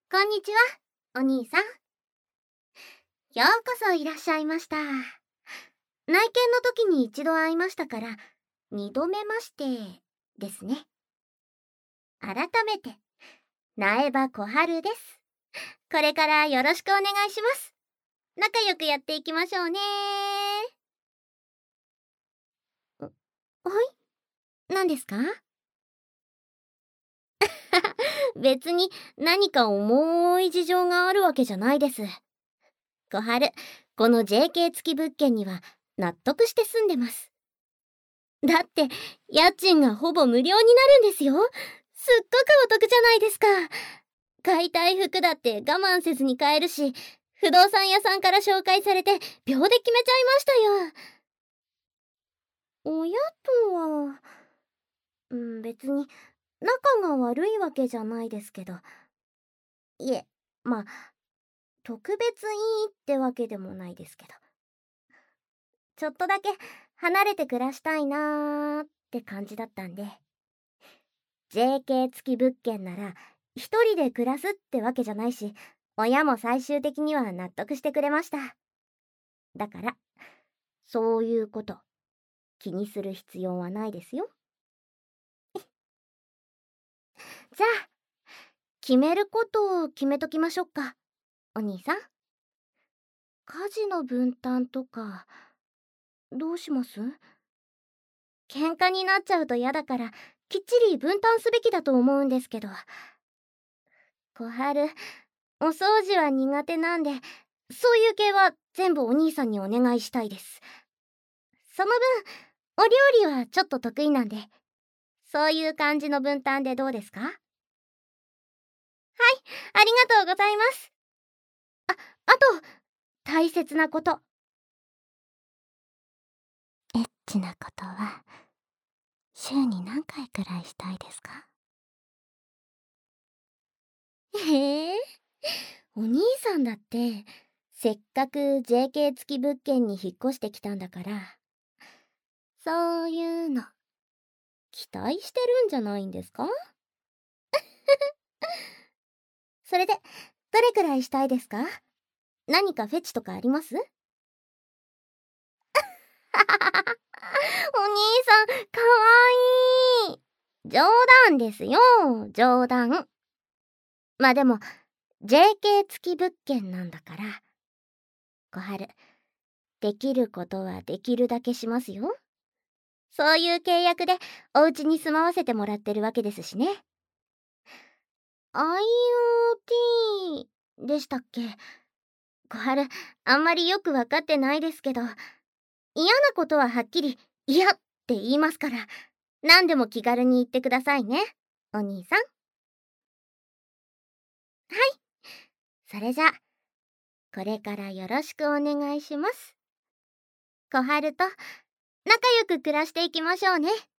こんにちは、お兄さん。ようこそいらっしゃいました。内見の時に一度会いましたから、二度目ましてですね。改めて、苗場小春です。これからよろしくお願いします。仲良くやっていきましょうね。はい？何ですか？別に何か重い事情があるわけじゃないです。小春、この JK 付き物件には納得して住んでます。だって、家賃がほぼ無料になるんですよ。すっごくお得じゃないですか。買いたい服だって我慢せずに買えるし、不動産屋さんから紹介されて秒で決めちゃいましたよ。親とは、別に仲が悪いわけじゃないですけど。いえ、まあ、特別いいってわけでもないですけど。ちょっとだけ離れて暮らしたいなーって感じだったんで。JK 付き物件なら一人で暮らすってわけじゃないし、親も最終的には納得してくれました。だから、そういうこと気にする必要はないですよ。じゃあ、決めることを決めときましょうか、お兄さん。家事の分担とか、どうします？喧嘩になっちゃうと嫌だから、きっちり分担すべきだと思うんですけど。小春、お掃除は苦手なんで、そういう系は全部お兄さんにお願いしたいです。その分、お料理はちょっと得意なんで、そういう感じの分担でどうですか？はい、ありがとうございます。あと、大切なこと。エッチなことは、週に何回くらいしたいですか？へえ、お兄さんだって、せっかく JK 付き物件に引っ越してきたんだから、そういうの、期待してるんじゃないんですか？それで、どれくらいしたいですか？何かフェチとかあります？お兄さん、かわいい。冗談ですよ、冗談。まあでも、JK 付き物件なんだから、小春、できることはできるだけしますよ。そういう契約でお家に住まわせてもらってるわけですしね。IoT でしたっけ？小春、あんまりよくわかってないですけど、嫌なことははっきり嫌って言いますから、何でも気軽に言ってくださいね、お兄さん。はい、それじゃ、これからよろしくお願いします。小春と仲良く暮らしていきましょうね。